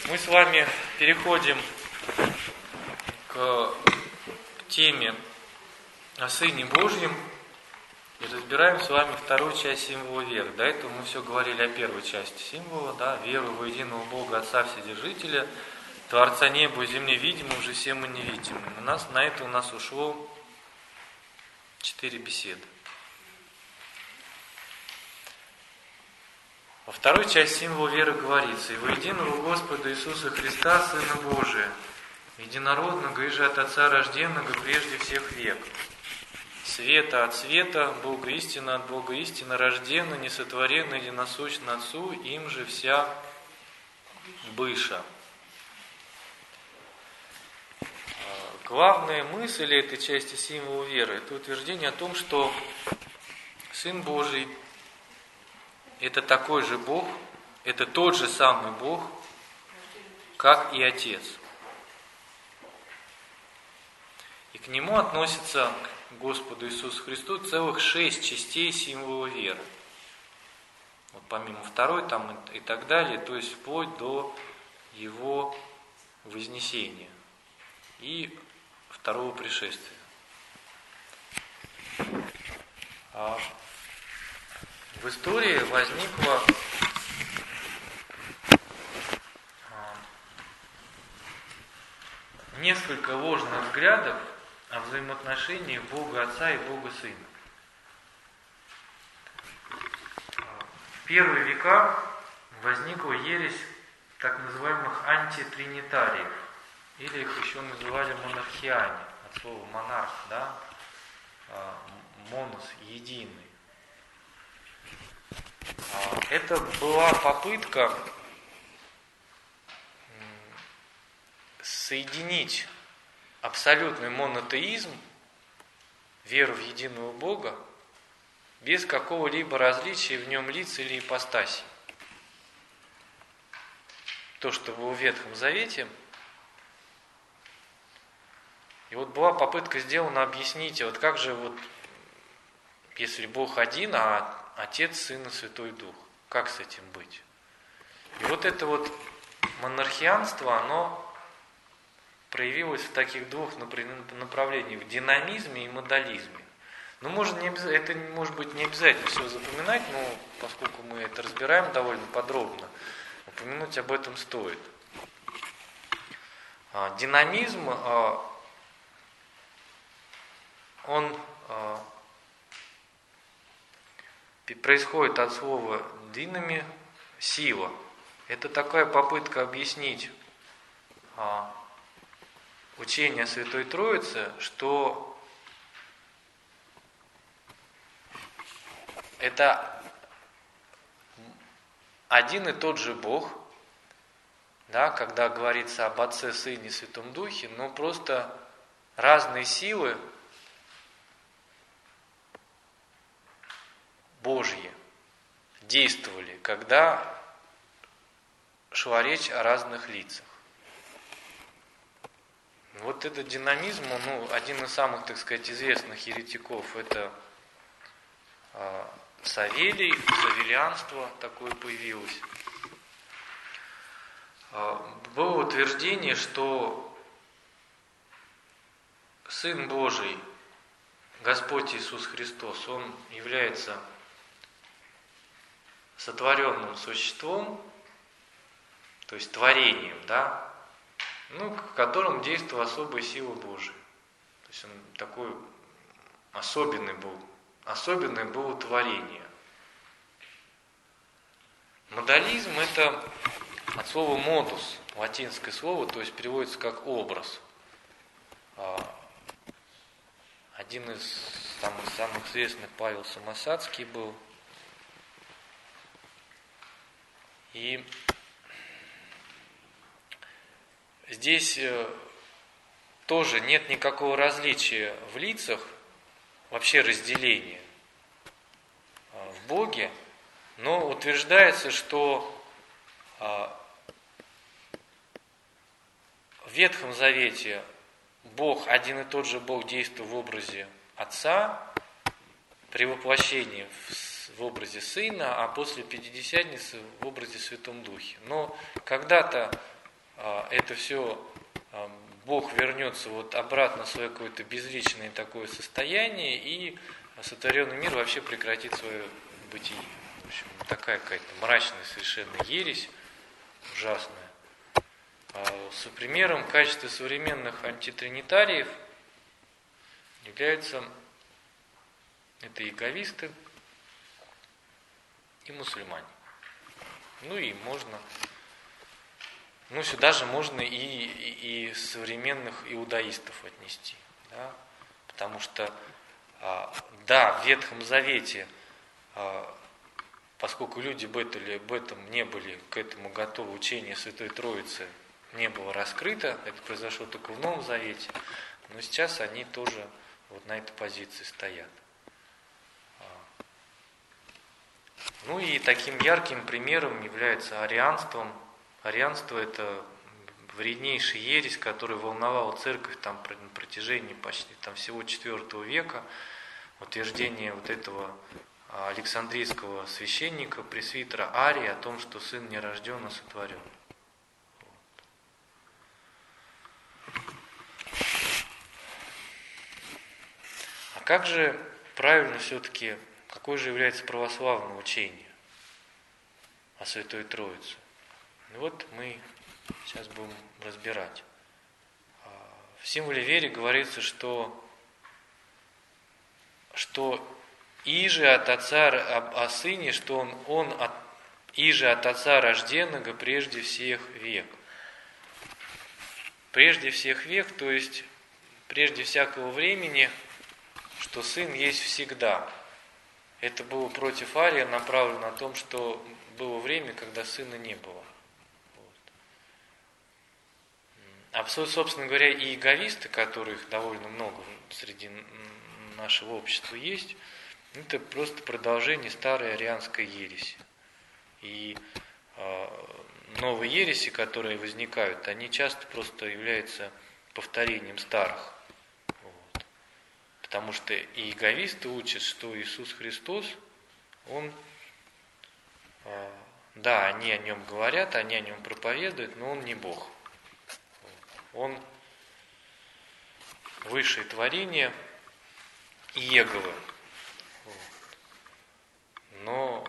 Мы с вами переходим к теме о Сыне Божьем и разбираем с вами вторую часть символа веры. До этого мы все говорили о первой части символа, веру во единого Бога Отца Вседержителя, Творца неба и земли, видимым уже всем и невидимым. На это у нас ушло 4 беседы. Во второй части символа веры говорится: «И во единого Господа Иисуса Христа, Сына Божия, единородного, и же от Отца рожденного прежде всех век, света от света, Бога истина от Бога истина, рожденно, несотворенно, единосущно Отцу, им же вся быша». Главная мысль этой части символа веры – это утверждение о том, что Сын Божий – это такой же Бог, это тот же самый Бог, как и Отец. И к Нему относится, к Господу Иисусу Христу, целых 6 частей символа веры. Вот помимо второй там и так далее, то есть вплоть до Его вознесения и второго пришествия. В истории возникло несколько ложных взглядов о взаимоотношениях Бога Отца и Бога Сына. В первые века возникла ересь так называемых антитринитариев, или их еще называли монархиане, от слова монарх, монос, единый. Это была попытка соединить абсолютный монотеизм, веру в единого Бога, без какого-либо различия в нем лиц или ипостасей. То, что было в Ветхом Завете. И вот была попытка сделана объяснить, вот как же если Бог один, а Отец, Сын и Святой Дух, как с этим быть? И вот это монархианство, оно проявилось в таких двух направлениях: в динамизме и модализме. Это может быть не обязательно все запоминать, но поскольку мы это разбираем довольно подробно, упомянуть об этом стоит. Динамизм, он происходит от слова «динами» – сила. Это такая попытка объяснить учение Святой Троицы, что это один и тот же Бог, когда говорится об Отце, Сыне и Святом Духе, но просто разные силы Божьи действовали, когда шла речь о разных лицах. Вот этот динамизм, один из самых, известных еретиков, это Савелий, савелианство такое появилось. Было утверждение, что Сын Божий, Господь Иисус Христос, Он является сотворенным существом, то есть творением, в котором действовала особая сила Божия. То есть он такой особенное было творение. Модализм – это от слова модус, латинское слово, то есть переводится как образ. Один из самых известных, Павел Самосадский, был. И здесь тоже нет никакого различия в лицах, вообще разделения в Боге, но утверждается, что в Ветхом Завете Бог, один и тот же Бог, действует в образе Отца, при воплощении в образе Сына, а после Пятидесятницы в образе Святом Духе. Но когда-то это все Бог вернется вот обратно в свое какое-то безличное такое состояние, и сотворенный мир вообще прекратит свое бытие. В общем, такая какая-то мрачная совершенно ересь, ужасная. Примером в качестве современных антитринитариев являются это иеговисты и мусульмане. Ну и можно, сюда же можно и современных иудаистов отнести. Да? Потому что, да, в Ветхом Завете, поскольку люди об этом не были к этому готовы, учение Святой Троицы не было раскрыто, это произошло только в Новом Завете, но сейчас они тоже вот на этой позиции стоят. Ну и таким ярким примером является арианство. Арианство – это вреднейшая ересь, которая волновала церковь на протяжении почти всего IV века. Утверждение вот этого Александрийского священника, пресвитера Ария, о том, что сын не рожден, а сотворен. А как же правильно все-таки, какое же является православное учение о Святой Троице? Вот мы сейчас будем разбирать. В символе веры говорится, что иже от Отца о Сыне, что он иже от Отца рожденного прежде всех век. Прежде всех век, то есть прежде всякого времени, что Сын есть всегда. Это было против Ария направлено на том, что было время, когда Сына не было. А, собственно говоря, и иеговисты, которых довольно много среди нашего общества есть, это просто продолжение старой арианской ереси. И новые ереси, которые возникают, они часто просто являются повторением старых. Вот. Потому что и иеговисты учат, что Иисус Христос, Он, да, они о Нем говорят, они о Нем проповедуют, но Он не Бог. Он высшее творение Иеговы, но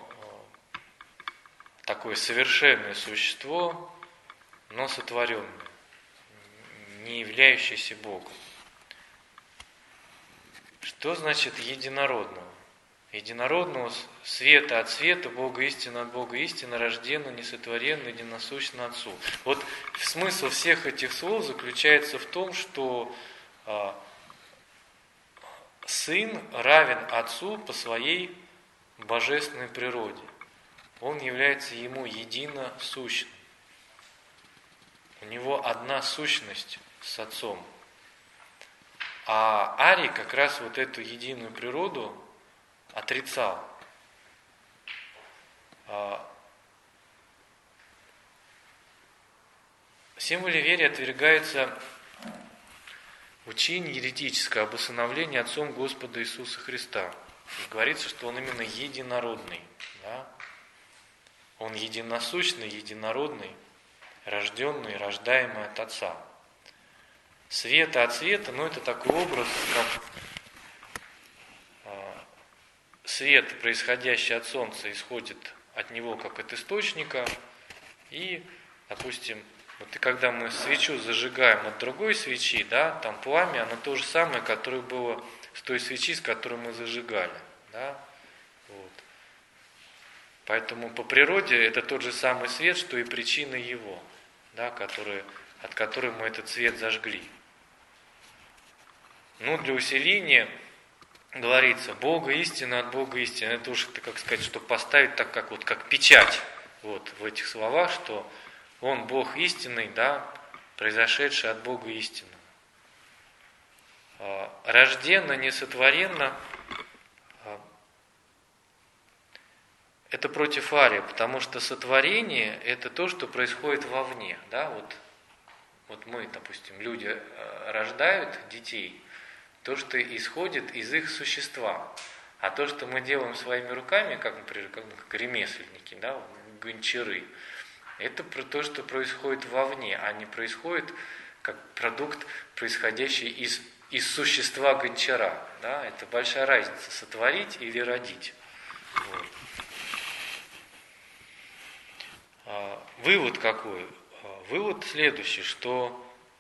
такое совершенное существо, но сотворенное, не являющееся Богом. Что значит единородного? Единородного света от света, Бога истина от Бога истина, рожденно, несотворенно, единосущно Отцу. Вот смысл всех этих слов заключается в том, что Сын равен Отцу по своей божественной природе. Он является Ему единосущным. У Него одна сущность с Отцом. А Арий как раз вот эту единую природу отрицал. В символе веры отвергается учение еретическое об усыновлении Отцом Господа Иисуса Христа. И говорится, что Он именно единородный. Да? Он единосущный, единородный, рожденный, рождаемый от Отца. Света от света, это такой образ, как свет, происходящий от Солнца, исходит от него как от источника. И, допустим, и когда мы свечу зажигаем от другой свечи, да, там пламя, оно то же самое, которое было с той свечи, с которой мы зажигали. Да? Вот. Поэтому по природе это тот же самый свет, что и причина его, да, от которой мы этот свет зажгли. Для усиления говорится Бога истина от Бога истина. Это уж, как сказать, чтобы поставить так, как печать в этих словах, что Он Бог истинный, да, произошедший от Бога истинного. Рожденно, несотворенно это против Ария, потому что сотворение это то, что происходит вовне. Да? Вот мы, допустим, люди рождают детей, то, что исходит из их существа. А то, что мы делаем своими руками, как, например, как ремесленники, да, гончары, Это про то, что происходит вовне, а не происходит как продукт, происходящий из существа гончара. Да? Это большая разница, сотворить или родить. Вот. Вывод какой? Вывод следующий, что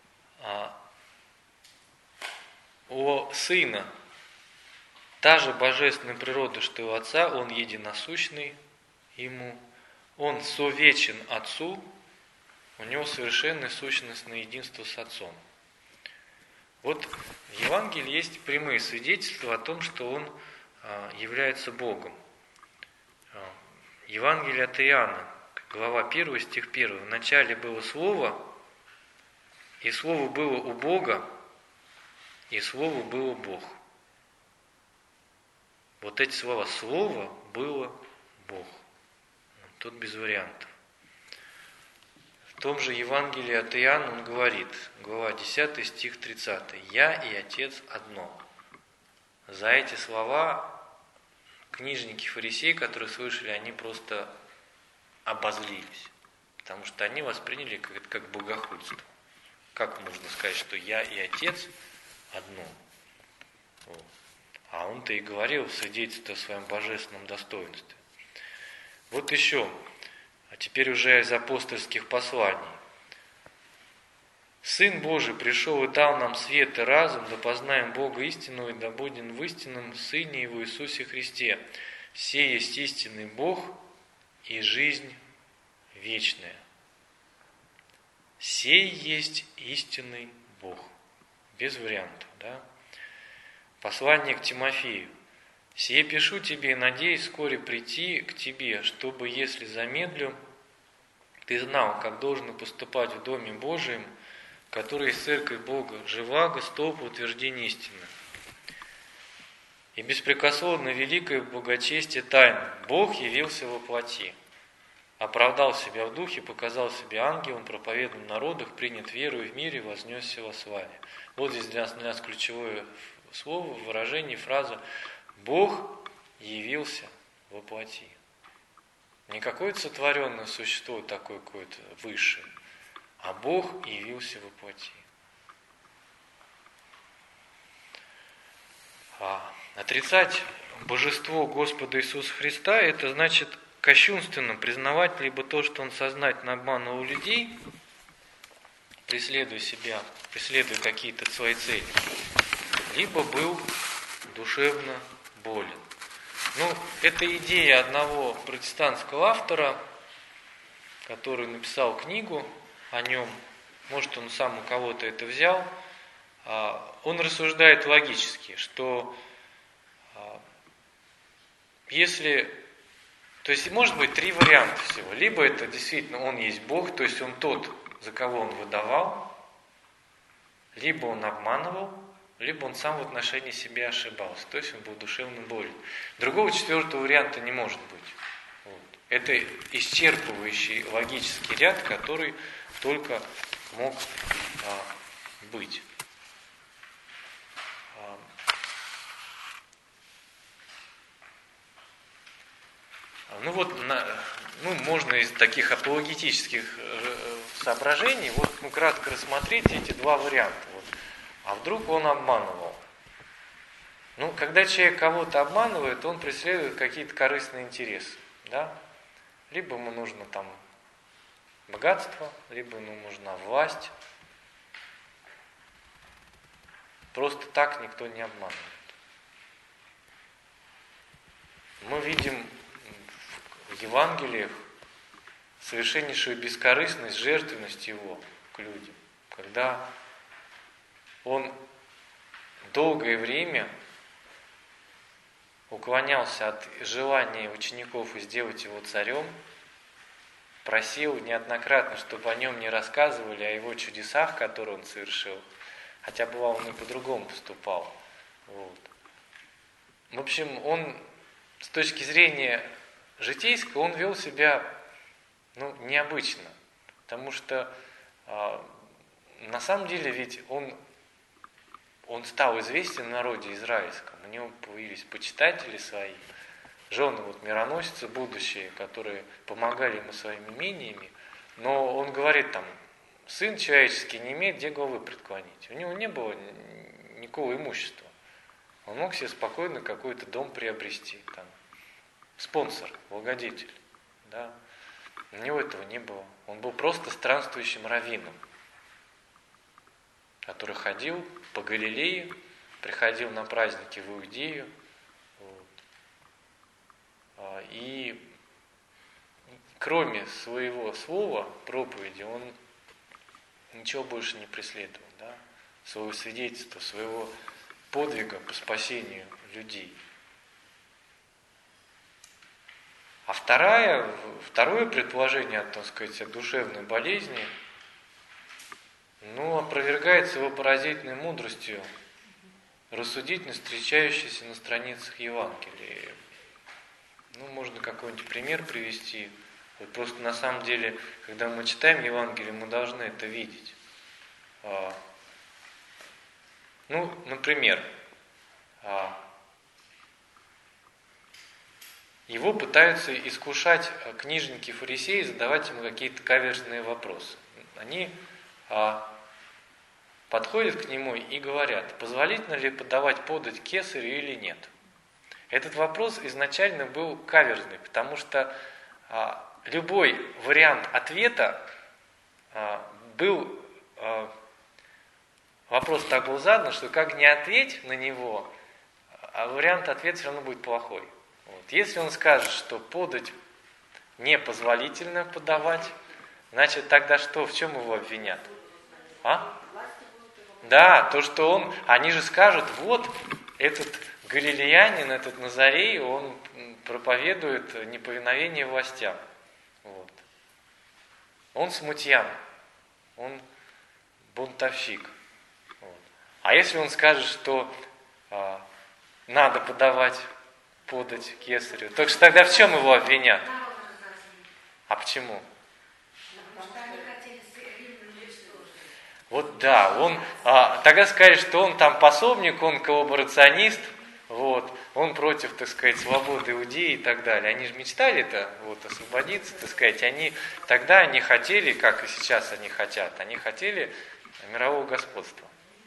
у Сына та же божественная природа, что и у Отца, Он единосущный Ему, Он совечен Отцу, у Него совершенное сущностное единство с Отцом. Вот в Евангелии есть прямые свидетельства о том, что Он является Богом. Евангелие от Иоанна, глава 1, стих 1. В начале было Слово, и Слово было у Бога, и Слово было Бог. Вот эти слова «Слово было Бог». Тут без вариантов. В том же Евангелии от Иоанна он говорит, глава 10, стих 30. «Я и Отец одно». За эти слова книжники фарисеи, которые слышали, они просто обозлились, потому что они восприняли это как богохульство. Как можно сказать, что я и Отец одно? Вот. А он-то и говорил свидетельство о своем божественном достоинстве. Вот еще, а теперь уже из апостольских посланий. «Сын Божий пришел и дал нам свет и разум, да познаем Бога истинного, и да будем в истинном Сыне Его Иисусе Христе. Сей есть истинный Бог и жизнь вечная». Сей есть истинный Бог. Без вариантов, да? Послание к Тимофею. «Сие пишу тебе и надеюсь вскоре прийти к тебе, чтобы, если замедлю, ты знал, как должно поступать в Доме Божием, который есть Церковь Бога, живаго, столб утверждения истины. И беспрекословно великое благочестие тайна. Бог явился во плоти, оправдал себя в духе, показал себя ангелом, проповедан в народах, принят верою в мире, вознесся во славе». Вот здесь для нас ключевое слово, выражение, фраза «Бог явился во плоти». Не какое-то сотворенное существо такое какое-то высшее, а Бог явился во плоти. Отрицать божество Господа Иисуса Христа, это значит кощунственно признавать либо то, что Он сознательно обманывал людей, преследуя себя, преследуя какие-то свои цели, либо был душевно болен. Это идея одного протестантского автора, который написал книгу о нем, может, он сам у кого-то это взял. Он рассуждает логически, что если... То есть, может быть, три варианта всего. Либо это действительно Он есть Бог, то есть Он тот, за кого Он выдавал, либо Он обманывал, либо Он сам в отношении себя ошибался, то есть Он был душевно болен. Другого четвертого варианта не может быть. Вот. Это исчерпывающий логический ряд, который только мог быть. Можно из таких апологетических соображений кратко рассмотреть эти два варианта. А вдруг он обманывал? Когда человек кого-то обманывает, он преследует какие-то корыстные интересы. Да? Либо ему нужно богатство, либо ему нужна власть. Просто так никто не обманывает. Мы видим в Евангелиях совершеннейшую бескорыстность, жертвенность Его к людям, когда Он долгое время уклонялся от желания учеников сделать Его царем, просил неоднократно, чтобы о Нем не рассказывали, о Его чудесах, которые Он совершил, хотя бывало Он и по-другому поступал. Вот. В общем, Он с точки зрения житейской, Он вел себя необычно, потому что на самом деле ведь он стал известен в народе израильском, у него появились почитатели свои, жены мироносицы будущие, которые помогали ему своими имениями, Но он говорит там, сын человеческий не имеет где головы преклонить. У него не было никакого имущества. Он мог себе спокойно какой-то дом приобрести, там, спонсор, благодетель. Да? У него этого не было. Он был просто странствующим раввином, который ходил по Галилее, приходил на праздники в Иудею. Вот. И кроме своего слова, проповеди, он ничего больше не преследовал. Да? Своего свидетельства, своего подвига по спасению людей. А второе предположение, так сказать, о душевной болезни, опровергается его поразительной мудростью, рассудительно встречающейся на страницах Евангелия. Можно какой-нибудь пример привести. Вот просто на самом деле, когда мы читаем Евангелие, мы должны это видеть. Например, его пытаются искушать книжники, фарисеи, задавать ему какие-то каверзные вопросы. Они подходят к нему и говорят, позволительно ли подавать подать кесарю или нет. Этот вопрос изначально был каверзный, потому что любой вариант ответа вопрос так был задан, что как не ответь на него, вариант ответа все равно будет плохой. Вот. Если он скажет, что подать непозволительно подавать, значит тогда что, в чем его обвинят? Да, то, что они же скажут, вот этот галилеянин, этот Назарей, он проповедует неповиновение властям. Вот. Он смутьян, он бунтовщик. Вот. А если он скажет, что надо подать кесарю, так что тогда в чем его обвинят? А почему? Вот да, он тогда скажет, что он там пособник, он коллаборационист, вот, он против, так сказать, свободы Иудеи и так далее. Они же мечтали-то освободиться, так сказать, тогда они хотели, как и сейчас они хотели мирового господства.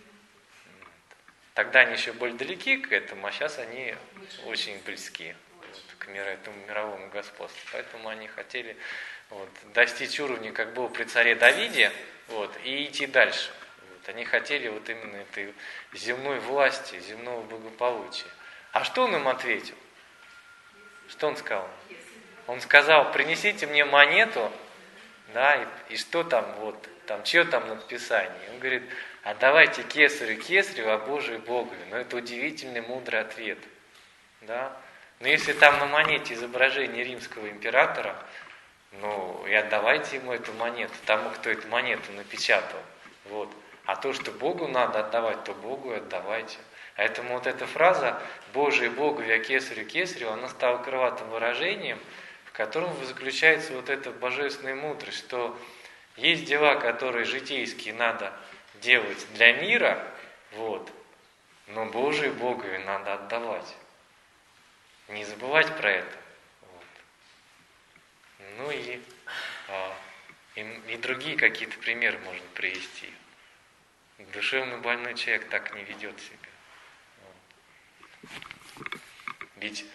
Тогда они еще были далеки к этому, а сейчас они очень близки к этому мировому господству. Поэтому они хотели достичь уровня, как был при царе Давиде, и идти дальше. Они хотели именно этой земной власти, земного благополучия. А что он им ответил? Что он сказал? Он сказал, принесите мне монету, да, и что там, что там написание? Он говорит, отдавайте кесарю кесарю, а Божию Богу. Это удивительный, мудрый ответ. Да? Но если там на монете изображение римского императора, и отдавайте ему эту монету, тому, кто эту монету напечатал. Вот. А то, что Богу надо отдавать, то Богу и отдавайте. Поэтому эта фраза «Божие Богу, а кесарю кесарю», она стала крылатым выражением, в котором заключается эта божественная мудрость, что есть дела, которые житейские надо делать для мира, но Божие Богу надо отдавать. Не забывать про это. И другие какие-то примеры можно привести. Душевно больной человек так не ведет себя. Ведь,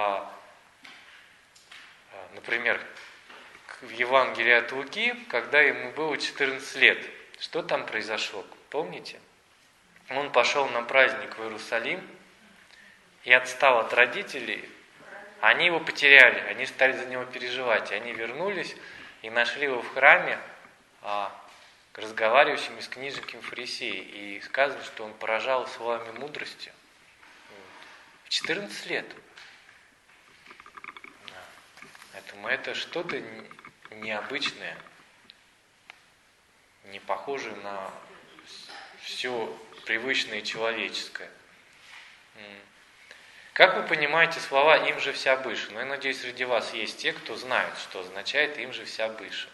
например, в Евангелии от Луки, когда ему было 14 лет, что там произошло? Помните? Он пошел на праздник в Иерусалим и отстал от родителей. Они его потеряли, они стали за него переживать. И они вернулись и нашли его в храме, разговаривающими с книжниками фарисеи. И сказано, что он поражал словами мудрости. В 14 лет. Поэтому это что-то необычное, не похожее на все привычное и человеческое. Как вы понимаете слова «им же вся быша»? Я надеюсь, среди вас есть те, кто знают, что означает «им же вся быша».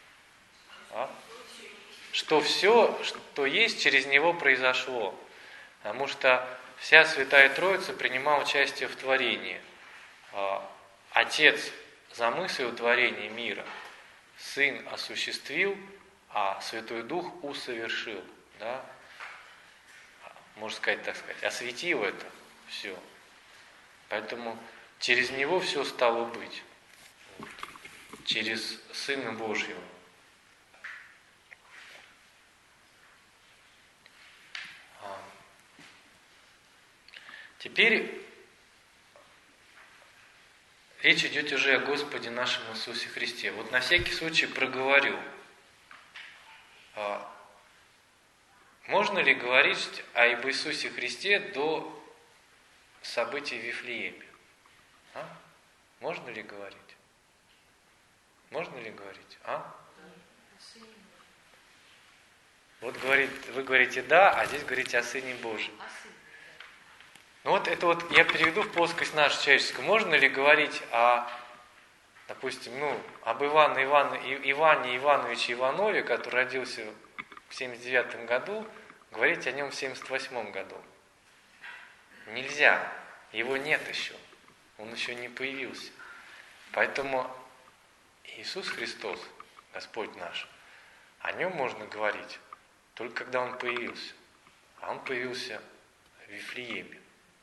Что все, что есть, через него произошло. Потому что вся Святая Троица принимала участие в творении. Отец замыслил творение мира, Сын осуществил, а Святой Дух усовершил. Да? Можно сказать, так сказать, осветил это все. Поэтому через Него все стало быть. Вот. Через Сына Божьего. Теперь речь идет уже о Господе нашем Иисусе Христе. Вот на всякий случай проговорю. Можно ли говорить об Иисусе Христе до событий в Вифлееме? Можно ли говорить? Можно ли говорить? Вот вы говорите да, а здесь говорите о Сыне Божьем. Ну вот это вот я переведу в плоскость нашу человеческую. Можно ли говорить допустим, об Иване Ивановиче Иванове, который родился в 79 году, говорить о нем в 78 году? Нельзя. Его нет еще. Он еще не появился. Поэтому Иисус Христос, Господь наш, о нем можно говорить только когда Он появился. А Он появился в Вифлееме.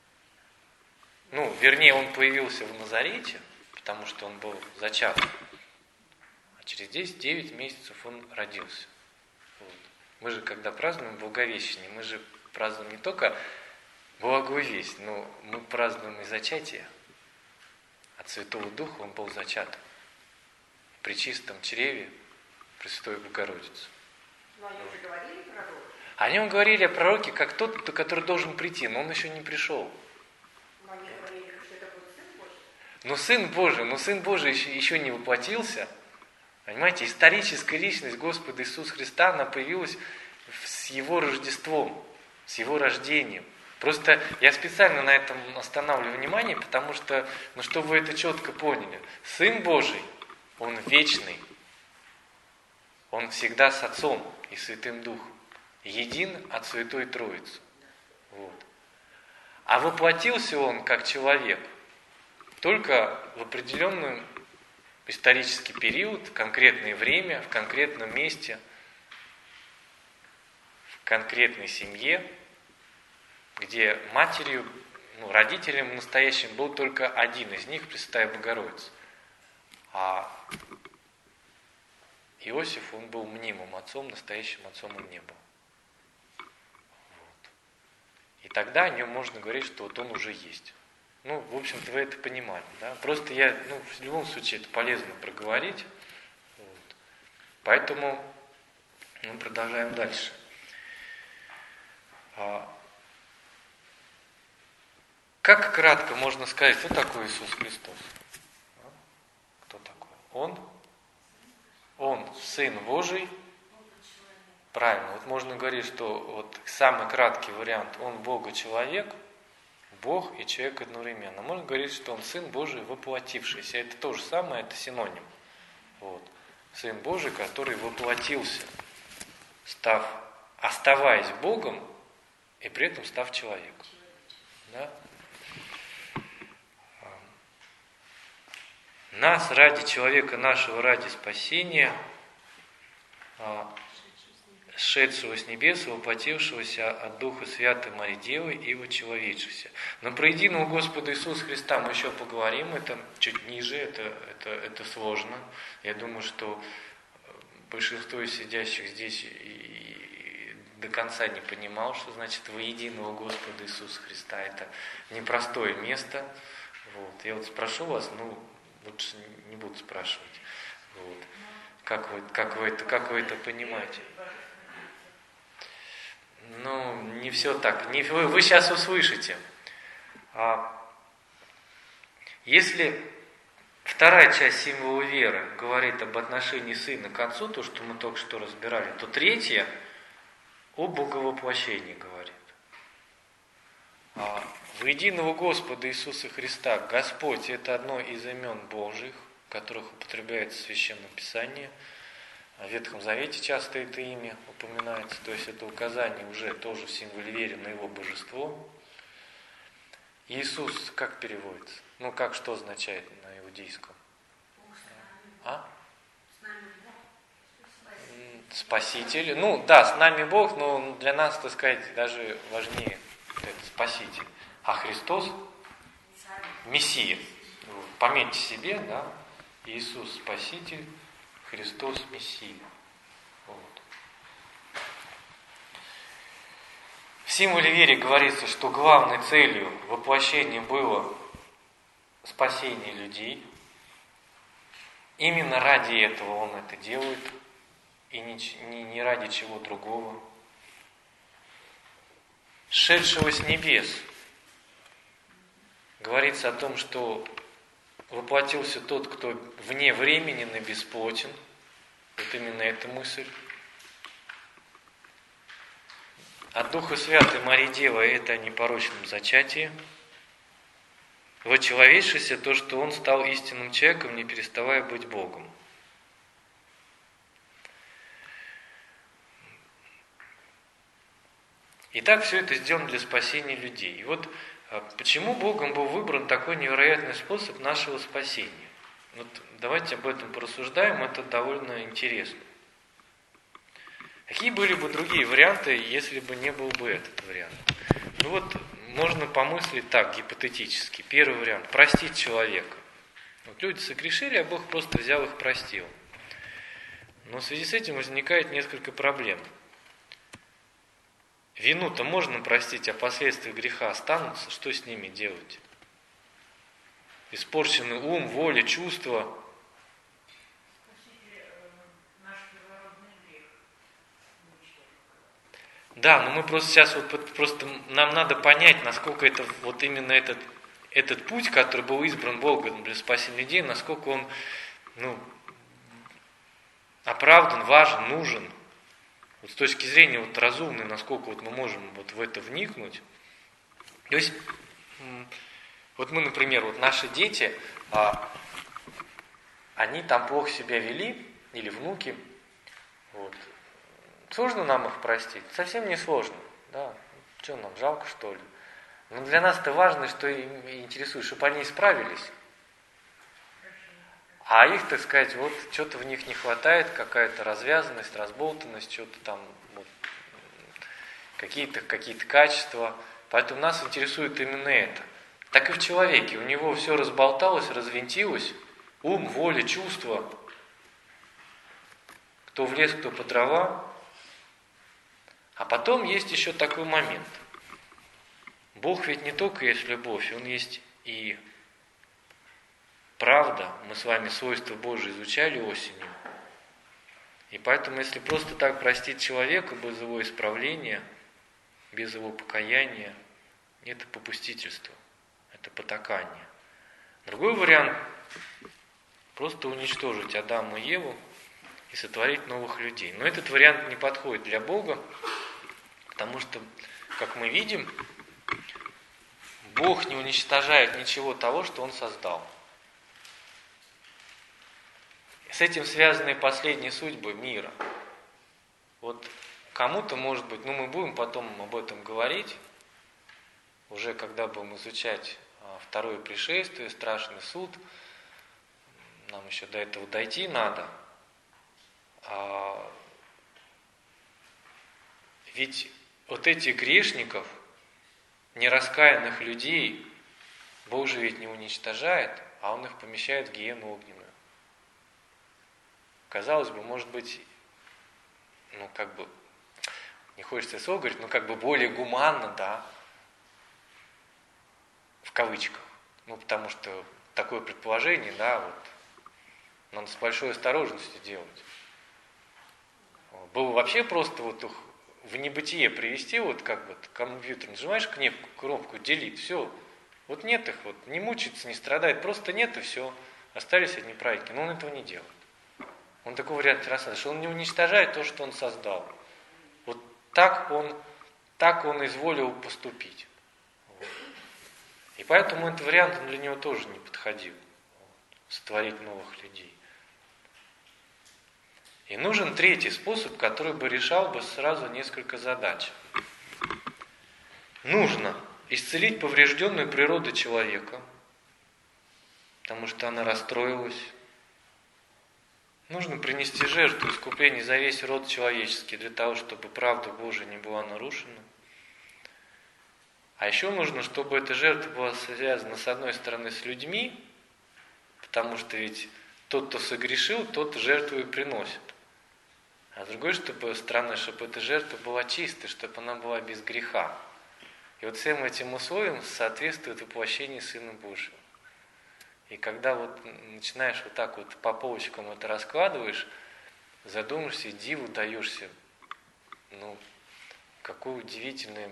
Вернее, Он появился в Назарете, потому что Он был зачат. А через 9 месяцев Он родился. Вот. Мы же, когда празднуем Благовещение, мы же празднуем не только благую весть, но мы празднуем и зачатие. От Святого Духа Он был зачат. При чистом чреве Пресвятой Богородицы. Но они уже говорили пророки? О нем говорили о пророке, как тот, который должен прийти, но он еще не пришел. Но они говорили, что это будет Сын Божий? Сын Божий еще не воплотился. Понимаете, историческая личность Господа Иисуса Христа, она появилась с Его Рождеством, с Его рождением. Просто я специально на этом останавливаю внимание, потому что, чтобы вы это четко поняли. Сын Божий, Он вечный. Он всегда с Отцом и Святым Духом. Един от Святой Троицы. Вот. А воплотился Он как человек только в определенный исторический период, в конкретное время, в конкретном месте, в конкретной семье, где матерью, родителем настоящим был только один из них, Пресвятая Богородица. А Иосиф, он был мнимым отцом, настоящим отцом он не был. Вот. И тогда о нем можно говорить, что вот он уже есть. В общем-то, вы это понимали. Да? Просто в любом случае это полезно проговорить. Вот. Поэтому мы продолжаем дальше. Как кратко можно сказать, кто такой Иисус Христос? Кто такой? Он Сын Божий. Правильно. Вот можно говорить, что самый краткий вариант, Он Бога-человек, Бог и человек одновременно. Можно говорить, что Он Сын Божий воплотившийся. Это то же самое, это синоним. Вот. Сын Божий, который воплотился, оставаясь Богом и при этом став человеком. Да? Нас ради человека нашего, ради спасения, сшедшего с небес, воплотившегося от Духа Святой Марии Девы и вочеловечившегося. Но про единого Господа Иисуса Христа мы еще поговорим, это чуть ниже, это сложно. Я думаю, что большинство из сидящих здесь и до конца не понимал, что значит во единого Господа Иисуса Христа. Это непростое место. Вот. Я спрошу вас, лучше не буду спрашивать. Вот. Как вы это понимаете? Не все так. Вы сейчас услышите. Если вторая часть символа веры говорит об отношении Сына к Отцу, то, что мы только что разбирали, то третья о Боговоплощении говорит. В единого Господа Иисуса Христа Господь – это одно из имен Божьих, которых употребляется в Священном Писании. В Ветхом Завете часто это имя упоминается, то есть это указание уже тоже в символе веры на Его божество. Иисус как переводится? Что означает на иудейском? Спаситель. Ну да, с нами Бог, но для нас, так сказать, даже важнее вот этот Спаситель. А Христос Мессия. Пометьте себе, да, Иисус Спаситель, Христос Мессия. Вот. В символе веры говорится, что главной целью воплощения было спасение людей. Именно ради этого Он это делает, и не ради чего другого. Шедшего с небес говорится о том, что воплотился тот, кто вне временен и бесплотен. Вот именно эта мысль. От Духа Святой Марии Девы это о непорочном зачатии. Вочеловечился то, что Он стал истинным человеком, не переставая быть Богом. Итак, все это сделано для спасения людей. И вот почему Богом был выбран такой невероятный способ нашего спасения? Вот давайте об этом порассуждаем, это довольно интересно. Какие были бы другие варианты, если бы не был бы этот вариант? Ну вот, можно помыслить так, гипотетически. Первый вариант – простить человека. Вот люди согрешили, а Бог просто взял их, простил. Но в связи с этим возникает несколько проблем. Вину-то можно простить, а последствия греха останутся. Что с ними делать? Испорченный ум, воля, чувства. Да, но мы просто сейчас нам надо понять, насколько это вот именно этот путь, который был избран Богом для спасения людей, насколько он оправдан, важен, нужен. Вот с точки зрения разумной, насколько мы можем в это вникнуть. То есть, вот мы, например, наши дети, они там плохо себя вели, или внуки, сложно нам их простить? Совсем не сложно. Да? Что нам, жалко, что ли? Но для нас-то важно, что интересует, чтобы они исправились. А их, так сказать, что-то в них не хватает, какая-то развязанность, разболтанность, что-то там, какие-то качества. Поэтому нас интересует именно это. Так и в человеке. У него все разболталось, развинтилось. Ум, воля, чувства. Кто в лес, кто по дрова. А потом есть еще такой момент. Бог ведь не только есть любовь, Он есть и правда. Мы с вами свойства Божьи изучали осенью. И поэтому, если просто так простить человека без его исправления, без его покаяния, это попустительство, это потакание. Другой вариант – просто уничтожить Адама и Еву и сотворить новых людей. Но этот вариант не подходит для Бога, потому что, как мы видим, Бог не уничтожает ничего того, что Он создал. С этим связаны последние судьбы мира. Кому-то, может быть, мы будем потом об этом говорить, уже когда будем изучать второе пришествие, страшный суд, нам еще до этого дойти надо. Ведь этих грешников, нераскаянных людей, Бог же ведь не уничтожает, а Он их помещает в гиену огненную. Казалось бы, может быть, не хочется слово говорить, более гуманно, да, в кавычках. Потому что такое предположение, да, надо с большой осторожностью делать. Было вообще просто в небытие привести, компьютер, нажимаешь кнопку «Делит», все. Нет их, не мучается, не страдает, просто нет и все. Остались одни праведники, но Он этого не делает. Он такой вариант рассматривает, что Он не уничтожает то, что Он создал. Так он изволил поступить. И поэтому этот вариант для него тоже не подходил. Сотворить новых людей. И нужен третий способ, который бы решал сразу несколько задач. Нужно исцелить поврежденную природу человека, потому что она расстроилась. Нужно принести жертву искупления за весь род человеческий, для того, чтобы правда Божия не была нарушена. А еще нужно, чтобы эта жертва была связана, с одной стороны, с людьми, потому что ведь тот, кто согрешил, тот жертву и приносит. А с другой стороны, чтобы эта жертва была чистой, чтобы она была без греха. И вот всем этим условиям соответствует воплощение Сына Божьего. И когда вот начинаешь вот так вот по полочкам это раскладываешь, задумаешься, диву даешься, какое удивительное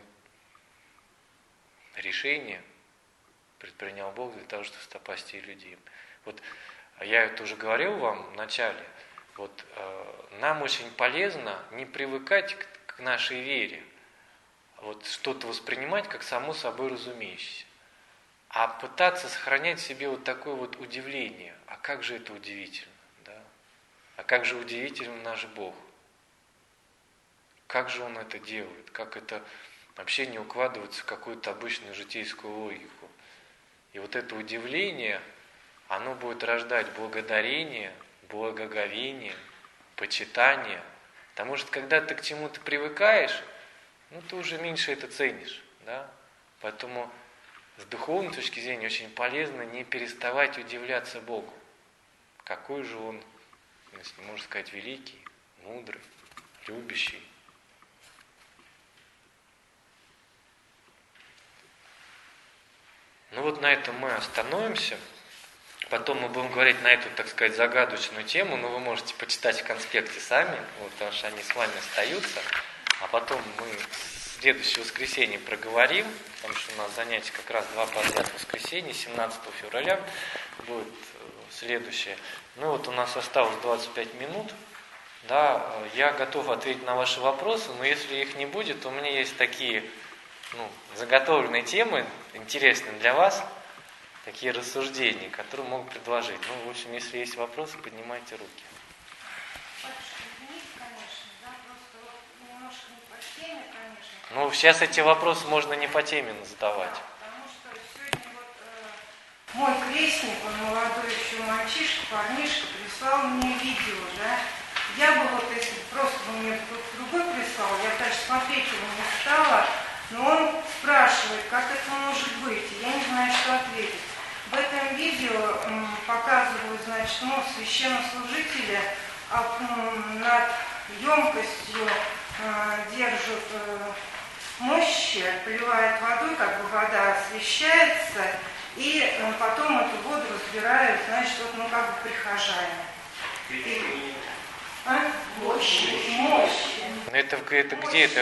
решение предпринял Бог для того, чтобы спасти людей. Вот я это уже говорил вам в начале, вот нам очень полезно не привыкать к нашей вере, вот что-то воспринимать как само собой разумеющееся, а пытаться сохранять в себе вот такое вот удивление. А как же это удивительно, да? А как же удивителен наш Бог? Как же Он это делает? Как это вообще не укладывается в какую-то обычную житейскую логику? И вот это удивление, оно будет рождать благодарение, благоговение, почитание. Потому что когда ты к чему-то привыкаешь, ты уже меньше это ценишь, да? Поэтому с духовной точки зрения очень полезно не переставать удивляться Богу. Какой же Он, если можно сказать, великий, мудрый, любящий. Вот на этом мы остановимся. Потом мы будем говорить на эту, так сказать, загадочную тему, но вы можете почитать в конспекте сами, потому что они с вами остаются. А потом мы в следующее воскресенье проговорим, потому что у нас занятия как раз 2 подряд воскресенья, 17 февраля будет следующее. У нас осталось 25 минут. Да, я готов ответить на ваши вопросы, но если их не будет, то у меня есть такие заготовленные темы, интересные для вас, такие рассуждения, которые могу предложить. В общем, если есть вопросы, поднимайте руки. Сейчас эти вопросы можно не по теме задавать. Потому что сегодня мой крестник, он молодой еще мальчишка, парнишка, прислал мне видео, да. Я бы если просто мне другой прислал, я даже смотреть его не стала, но он спрашивает, как это может быть, и я не знаю, что ответить. В этом видео показывают, священнослужителя над емкостью держат мощи, поливают водой, вода освещается, и потом эту воду разбирают, прихожане. Мощи. Это где это?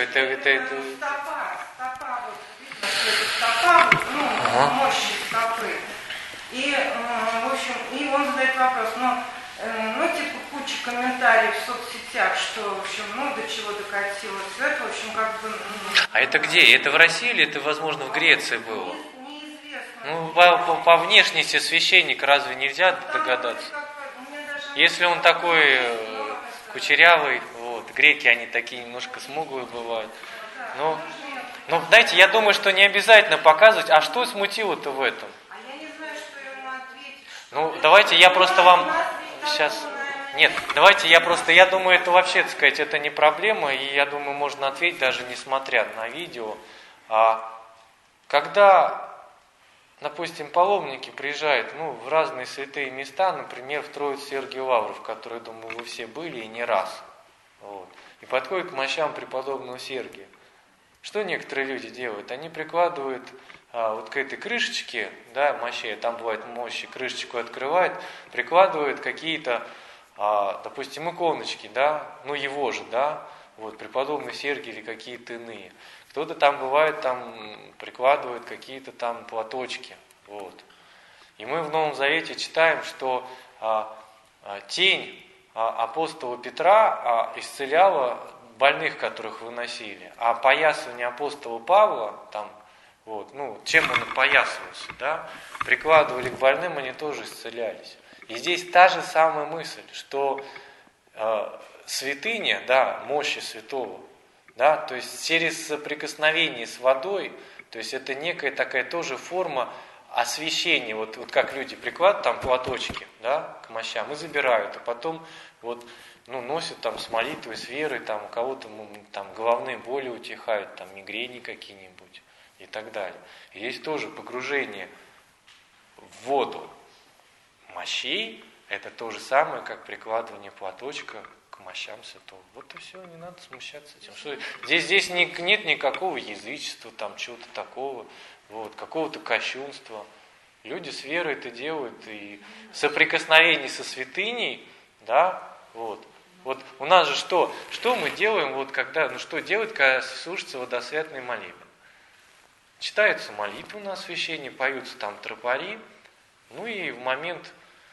Стопа, видно, стопа, мощи стопы. И, в общем, и он задает вопрос, куча комментариев в соцсетях, что, в общем, до чего докатилось. Это, в общем, А это где? Это в России или это, возможно, в Греции было? Неизвестно. По внешности священника разве нельзя догадаться? Если он такой кучерявый, греки, они такие немножко смуглые бывают. Знаете, я думаю, что не обязательно показывать. А что смутило-то в этом? А я не знаю, что ему ответить. Давайте я просто вам сейчас... Нет, давайте я думаю, это вообще, так сказать, это не проблема, и я думаю, можно ответить, даже несмотря на видео. Когда, допустим, паломники приезжают, в разные святые места, например, в Троицу Сергию Лавров, в которой, думаю, вы все были и не раз, и подходят к мощам преподобного Сергия. Что некоторые люди делают? Они прикладывают к этой крышечке, да, мощей, там бывают мощи, крышечку открывают, прикладывают какие-то, допустим, иконочки, да, его же, да, преподобный Сергий или какие-то иные. Кто-то там бывает, прикладывает какие-то там платочки, И мы в Новом Завете читаем, что тень апостола Петра исцеляла больных, которых выносили, а опоясывание апостола Павла, чем он опоясывался, да, прикладывали к больным, они тоже исцелялись. И здесь та же самая мысль, что святыня, да, мощи святого, да, то есть через соприкосновение с водой, то есть это некая такая тоже форма освящение, вот как люди прикладывают там платочки, да, к мощам и забирают, а потом вот, носят там с молитвой, с верой, там у кого-то там головные боли утихают, там мигрени какие-нибудь и так далее. И здесь тоже погружение в воду мощей, это то же самое, как прикладывание платочка к мощам святого. Вот и все, не надо смущаться этим. Что, здесь нет никакого язычества, там чего-то такого, вот, какого-то кощунства. Люди с верой это делают, и соприкосновение со святыней, да, вот. Вот у нас же что мы делаем, вот когда, что делать, когда служится водосвятный молебен? Читается молитва на освящение, поются там тропари, и в момент,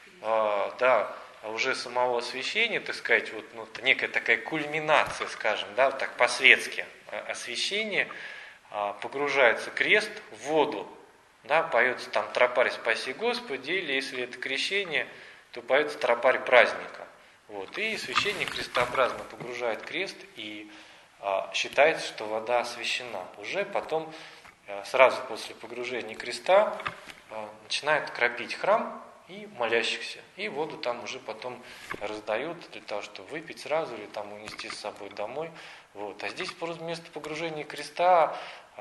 уже самого освящения, так сказать, вот, некая такая кульминация, скажем, да, так по-светски, освящение, погружается крест в воду, да, поется там тропарь «Спаси Господи», или если это крещение, то поется тропарь праздника. Вот, и священник крестообразно погружает крест, и считается, что вода освящена. Уже потом, сразу после погружения креста, начинает кропить храм и молящихся. И воду там уже потом раздают для того, чтобы выпить сразу или там унести с собой домой. Вот. А здесь вместо погружения креста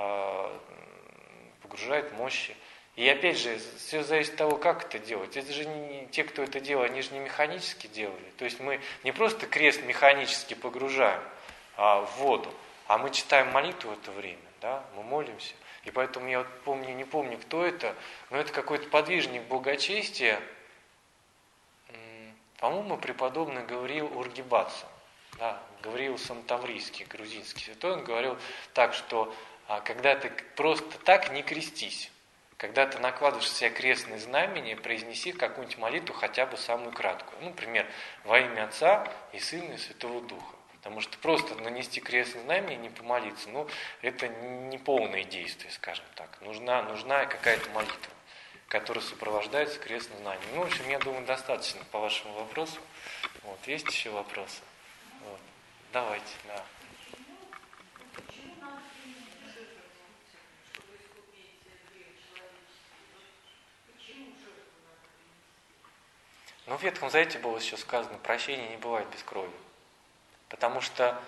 погружает мощи. И опять же, все зависит от того, как это делать. Это же не те, кто это делал, они же не механически делали. То есть мы не просто крест механически погружаем в воду, а мы читаем молитву в это время, да? Мы молимся. И поэтому я не помню, кто это, но это какой-то подвижник благочестия, по-моему, преподобный Гавриил Ургибаца, да, Гавриил Сантаврийский, грузинский святой, он говорил так, что когда ты просто так не крестись, когда ты накладываешь в себя крестные знамения, произнеси какую-нибудь молитву, хотя бы самую краткую. Например, во имя Отца и Сына и Святого Духа. Потому что просто нанести крестное знамение и не помолиться, это не полное действие, скажем так. Нужна какая-то молитва, которая сопровождается крестным знамением. В общем, я думаю, достаточно по вашему вопросу. Вот, есть еще вопросы? Вот. Давайте, да. В Ветхом Завете было еще сказано, прощение не бывает без крови. Потому что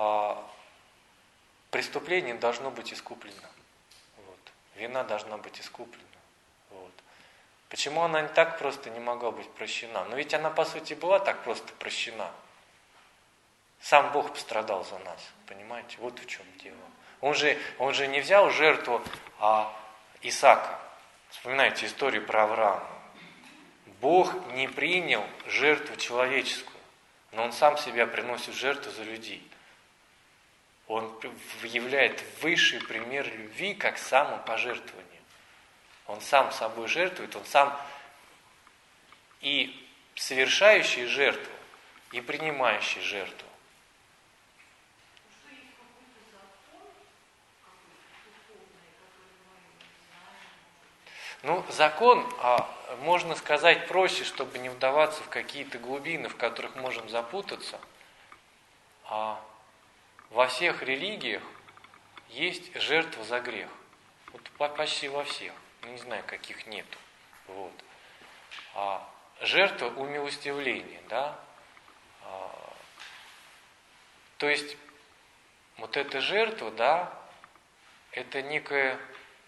преступление должно быть искуплено. Вот. Вина должна быть искуплена. Вот. Почему она не так просто не могла быть прощена? Но ведь она, по сути, была так просто прощена. Сам Бог пострадал за нас, понимаете? Вот в чем дело. Он же не взял жертву Исаака. Вспоминайте историю про Авраама. Бог не принял жертву человеческую, но Он сам себя приносит в жертву за людей. Он являет высший пример любви как самопожертвование. Он сам собой жертвует, Он сам и совершающий жертву, и принимающий жертву. Закон, можно сказать проще, чтобы не вдаваться в какие-то глубины, в которых можем запутаться. Во всех религиях есть жертва за грех. Почти во всех. Не знаю, каких нету. Вот. Жертва умилостивления, да? То есть, вот эта жертва, да, это некое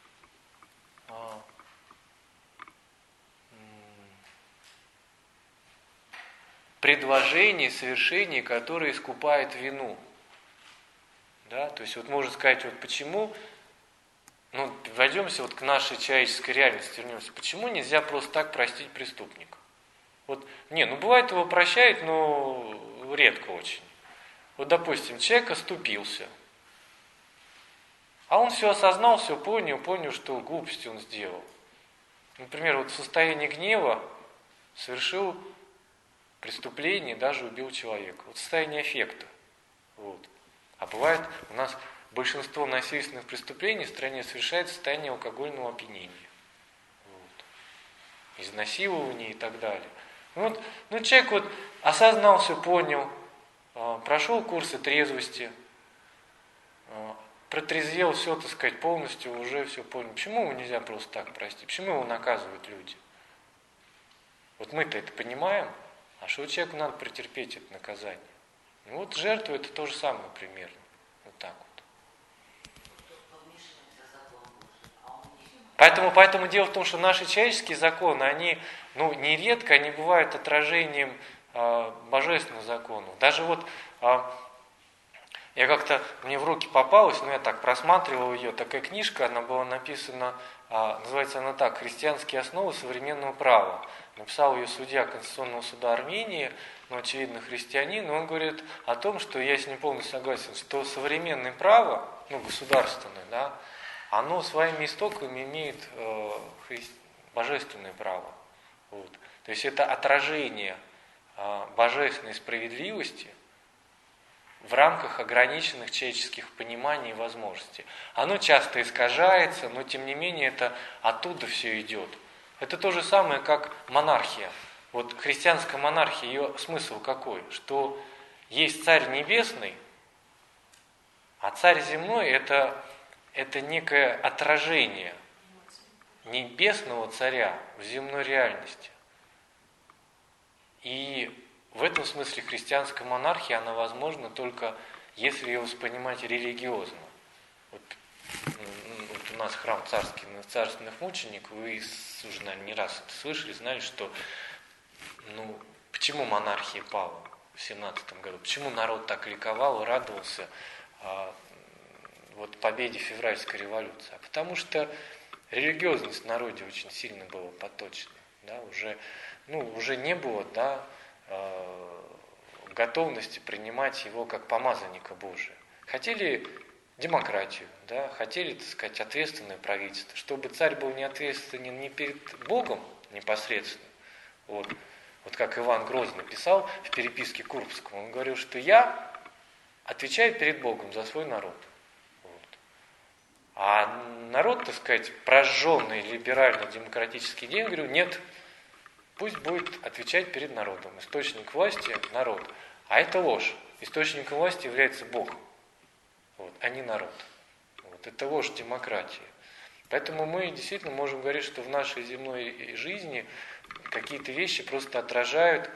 предложение, совершение, которое искупает вину. Да? То есть можно сказать, почему, войдемся к нашей человеческой реальности, вернемся. Почему нельзя просто так простить преступника? Бывает его прощают, но редко очень. Допустим, человек оступился, а он все осознал, все понял, что глупости он сделал. Например, в состоянии гнева совершил преступление, даже убил человека. Состояние аффекта. А бывает, у нас большинство насильственных преступлений в стране совершается в состоянии алкогольного опьянения. Изнасилования и так далее. Человек осознал все, понял, прошел курсы трезвости, протрезвел, все, так сказать, полностью уже все понял. Почему его нельзя просто так простить? Почему его наказывают люди? Вот мы-то это понимаем, а что человеку надо претерпеть это наказание? Ну вот жертва это то же самое примерно. Вот так вот. Поэтому дело в том, что наши человеческие законы, они, нередко они бывают отражением божественных законов. Даже вот я как-то, мне в руки попалась, я так просматривал ее, такая книжка, она была написана, называется она так, «Христианские основы современного права». Написал ее судья Конституционного суда Армении, очевидно, христианин, и он говорит о том, что я с ним полностью согласен, что современное право, государственное, да, оно своими истоками имеет божественное право. Вот. То есть это отражение божественной справедливости в рамках ограниченных человеческих пониманий и возможностей. Оно часто искажается, но тем не менее это оттуда все идет. Это то же самое, как монархия. Вот христианская монархия, ее смысл какой? Что есть царь небесный, а царь земной это некое отражение небесного царя в земной реальности. И в этом смысле христианская монархия, она возможна только если ее воспринимать религиозно. Вот у нас храм царственных мучеников, вы уже, наверное, не раз это слышали, знали, что почему монархия пала в 17 году, почему народ так ликовал и радовался победе февральской революции. А потому что религиозность в народе очень сильно была поточена. Да, уже не было готовности принимать его как помазанника Божия. Хотели демократию, да, хотели, так сказать, ответственное правительство, чтобы царь был не ответственен не перед Богом непосредственно, вот как Иван Грозный писал в переписке Курбскому, он говорил, что я отвечаю перед Богом за свой народ. А народ, так сказать, прожженный либерально-демократический день, говорю, нет, пусть будет отвечать перед народом. Источник власти – народ. А это ложь. Источником власти является Бог, а не народ. Это ложь демократии. Поэтому мы действительно можем говорить, что в нашей земной жизни какие-то вещи просто отражают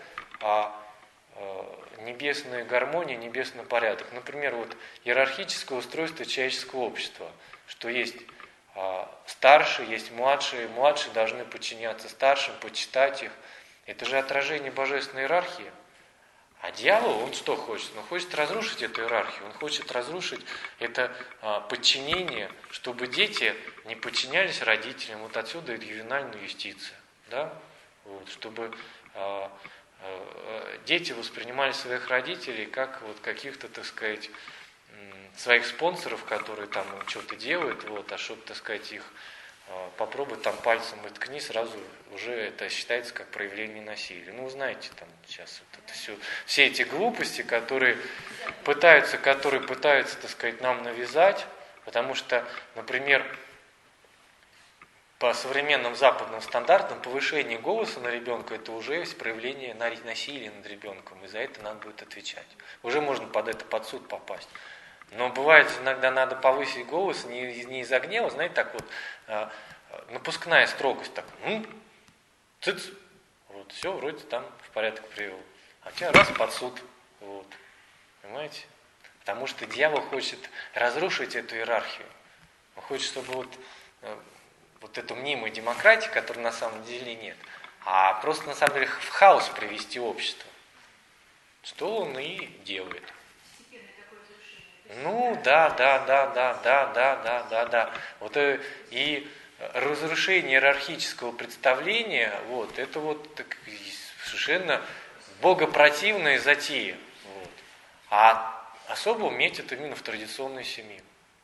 небесную гармонию, небесный порядок. Например, иерархическое устройство человеческого общества, что есть старшие, есть младшие, младшие должны подчиняться старшим, почитать их. Это же отражение божественной иерархии. А дьявол, он что хочет? Он хочет разрушить эту иерархию, он хочет разрушить это подчинение, чтобы дети не подчинялись родителям. Вот отсюда и ювенальная юстиция. Да? Чтобы дети воспринимали своих родителей как каких-то, так сказать, своих спонсоров, которые там что-то делают, а чтобы, так сказать, их попробуй там пальцем и ткни, сразу уже это считается как проявление насилия. Вы знаете, там сейчас все эти глупости, которые пытаются, так сказать, нам навязать, потому что, например, по современным западным стандартам повышение голоса на ребенка – это уже есть проявление насилия над ребенком, и за это надо будет отвечать. Уже можно под суд попасть. Но бывает, иногда надо повысить голос не из-за гнева, знаете, так напускная строгость, так, цыц, все, вроде там в порядок привел. А у тебя раз под суд, понимаете? Потому что дьявол хочет разрушить эту иерархию. Он хочет, чтобы эту мнимую демократию, которой на самом деле нет, а просто на самом деле в хаос привести общество. Что он и делает. Да. И разрушение иерархического представления, это совершенно богопротивная затея. А особо уметь это именно в традиционной семье.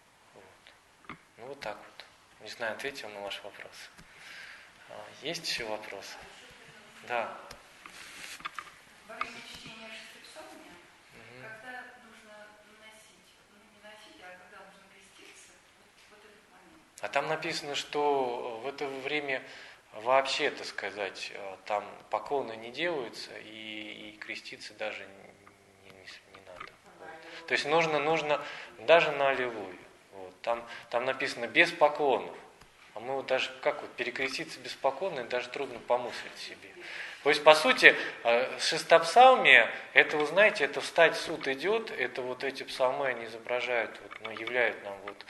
Так вот. Не знаю, ответил на ваш вопрос. Есть еще вопросы? Да. Во время чтения шестипсалмия, когда нужно носить, не носить, а когда нужно креститься, этот момент. А там написано, что в это время вообще, так сказать, там поклоны не делаются и креститься даже не надо. То есть нужно даже на аллилуйю. Вот. Там написано без поклонов. А мы вот даже, как вот перекреститься без поклона, даже трудно помыслить себе. То есть, по сути, шестопсалмие, это, вы знаете, это встать в суд идет, это вот эти псалмы, они изображают, вот, ну, являют нам вот,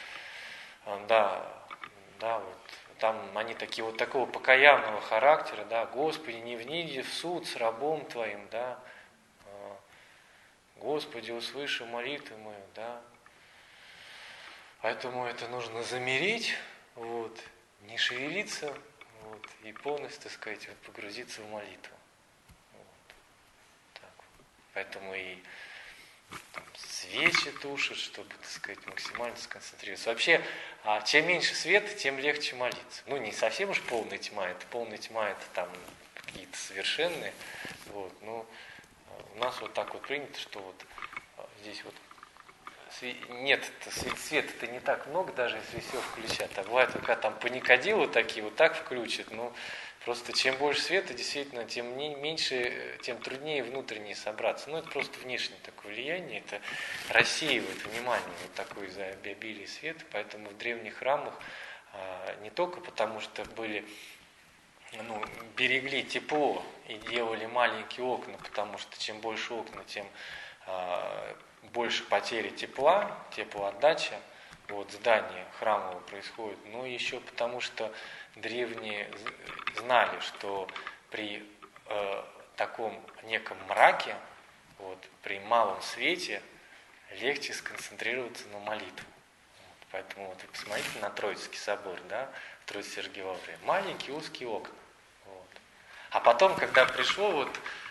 вот, там они такие вот такого покаянного характера, да, Господи, не вниди в суд с рабом Твоим, да, Господи, услыши молитвы мою, да. Поэтому это нужно замереть, вот, не шевелиться, вот, и полностью, так сказать, вот, погрузиться в молитву. Вот. Так. Поэтому и там, свечи тушат, чтобы, так сказать, максимально сконцентрироваться. Вообще, чем меньше света, тем легче молиться. Ну, не совсем уж полная тьма, это там какие-то совершенные. Вот, но у нас вот так вот принято, что вот здесь вот нет, света-то не так много, даже если все включат. А бывает, когда там паникадилы такие вот так включат, ну, просто чем больше света, действительно, тем меньше, тем труднее внутренне собраться. Ну, это просто внешнее такое влияние, это рассеивает внимание, вот такое из-за обилия света. Поэтому в древних храмах не только потому, что берегли тепло и делали маленькие окна, потому что чем больше окна, тем больше потери тепла, теплоотдача вот, здания храмового происходит, но еще потому, что древние знали, что при таком неком мраке, вот, при малом свете легче сконцентрироваться на молитву. Вот, поэтому вот, вы посмотрите на Троицкий собор, да, в Троице-Сергиевой Лавре, маленькие узкие окна. Вот. А потом, когда пришел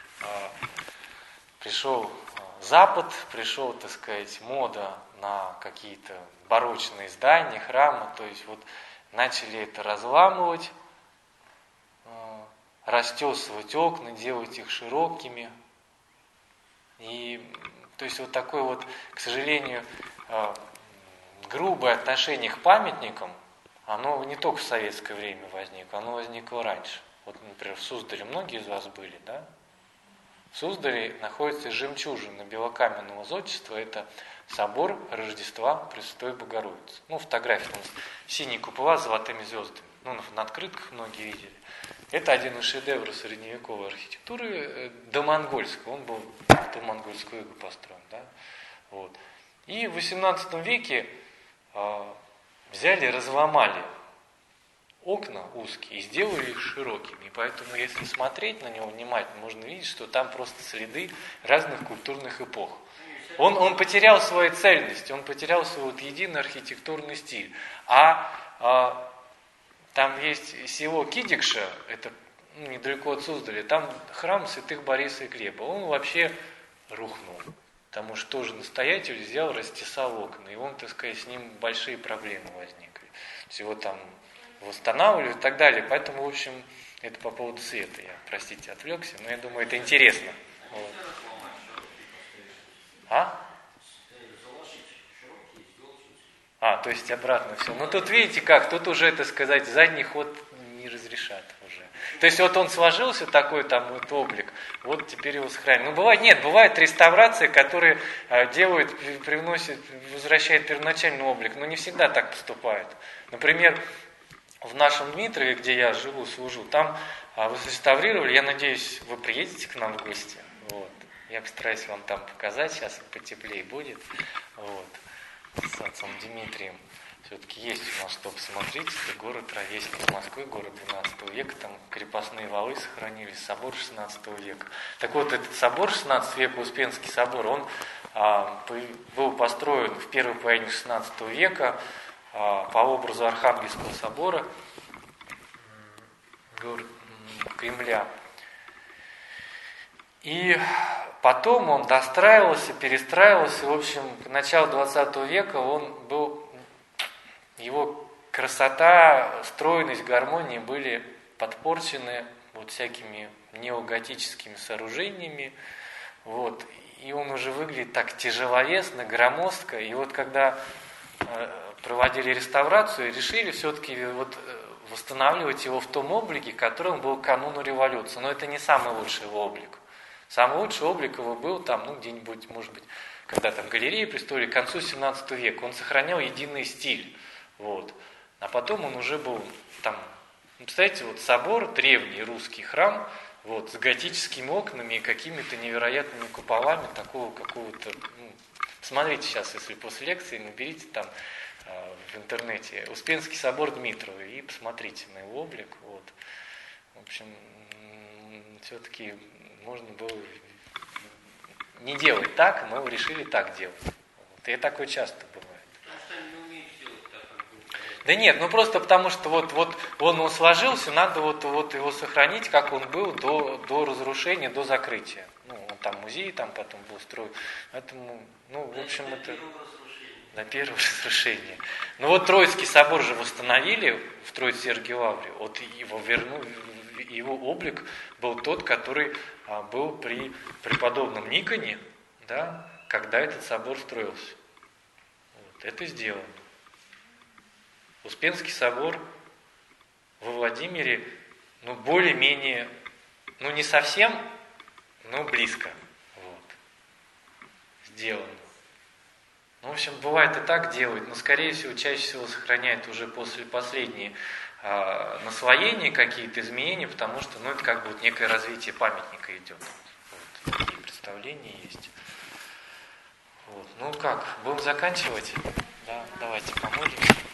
Запад, пришел, так сказать, мода на какие-то барочные здания, храмы, то есть вот начали это разламывать, растесывать окна, делать их широкими. И, то есть вот такое вот, к сожалению, грубое отношение к памятникам, оно не только в советское время возникло, оно возникло раньше. Вот, например, в Суздале многие из вас были, да? В Суздале находится жемчужина белокаменного зодчества, это собор Рождества Пресвятой Богородицы. Ну, фотография, там синие купола с золотыми звездами. Ну, на открытках многие видели. Это один из шедевров средневековой архитектуры домонгольского. Он был в домонгольскую иго построен. Да? Вот. И в XVIII веке взяли, разломали окна узкие и сделали их широкими. И поэтому, если смотреть на него внимательно, можно видеть, что там просто следы разных культурных эпох. Он потерял свою цельность, он потерял свой вот единый архитектурный стиль. Там есть село Кидикша, это недалеко от Суздаля, там храм святых Бориса и Глеба. Он вообще рухнул, потому что тоже настоятель взял, растесал окна, и он, так сказать, с ним большие проблемы возникли. Всего там восстанавливают и так далее. Поэтому, в общем, это по поводу света. Я, простите, отвлекся, но я думаю, это интересно. Вот. То есть обратно все. Ну тут видите как, тут уже, так сказать, задний ход не разрешат уже. То есть вот он сложился такой там вот облик, вот теперь его сохранить. Ну бывает реставрации, которые возвращают первоначальный облик, но не всегда так поступают. Например, в нашем Дмитрове, где я живу, служу, там реставрировали, я надеюсь, вы приедете к нам в гости. Вот. Я постараюсь вам там показать, сейчас потеплее будет. Вот. С отцом Дмитрием. Все-таки есть у нас что посмотреть. Это город ровесник Москвы, город 12 века. Там крепостные валы сохранились, собор 16 века. Так вот, этот собор 16 века, Успенский собор, он был построен в первой половине 16 века по образу Архангельского собора Кремля. И потом он достраивался, перестраивался. В общем, к началу 20 века его красота, стройность, гармония были подпорчены вот всякими неоготическими сооружениями. Вот. И он уже выглядит так тяжеловесно, громоздко. И вот когда проводили реставрацию, решили все-таки вот восстанавливать его в том облике, которым был к кануну революции. Но это не самый лучший его облик. Самый лучший облик его был там, ну, где-нибудь, может быть, когда там галереи при столе, к концу 17 века. Он сохранял единый стиль. Вот. А потом он уже был там, ну, представляете, вот собор, древний русский храм, вот, с готическими окнами и какими-то невероятными куполами такого какого-то, ну, смотрите сейчас, если после лекции наберите там в интернете Успенский собор Дмитрова и посмотрите на его облик. Вот. В общем, все-таки можно было не делать так, но решили так делать. Вот. И такое часто бывает. Да нет, ну просто потому что вот он сложился, надо вот его сохранить, как он был до разрушения, до закрытия. Ну, он там музей там потом был строен. Поэтому, ну, в общем, это до первого разрушения. Ну вот Троицкий собор же восстановили в Троице-Сергиевой Лавре. Вот его облик был тот, который был при преподобном Никоне, да, когда этот собор строился. Вот, это сделано. Успенский собор во Владимире, ну, более-менее, ну, не совсем, но близко. Вот. Сделано. Ну, в общем, бывает и так делают, но, скорее всего, чаще всего сохраняют уже после последние наслоения какие-то изменения, потому что, ну, это как бы вот некое развитие памятника идет. Вот. Такие представления есть. Вот. Ну как, будем заканчивать? Да, давайте помолимся.